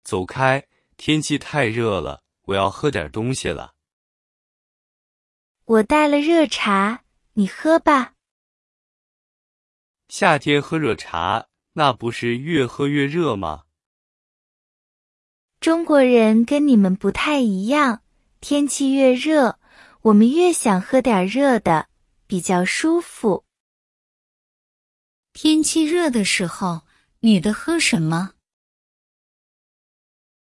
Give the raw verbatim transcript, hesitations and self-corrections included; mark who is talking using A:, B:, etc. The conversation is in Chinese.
A: 走开，天气太热了，我要喝点东西了。
B: 我带了热茶，你喝吧。
A: 夏天喝热茶，那不是越喝越热吗？
B: 中国人跟你们不太一样，天气越热，我们越想喝点热的，比较舒服。
C: 天气热的时候，女的喝什么？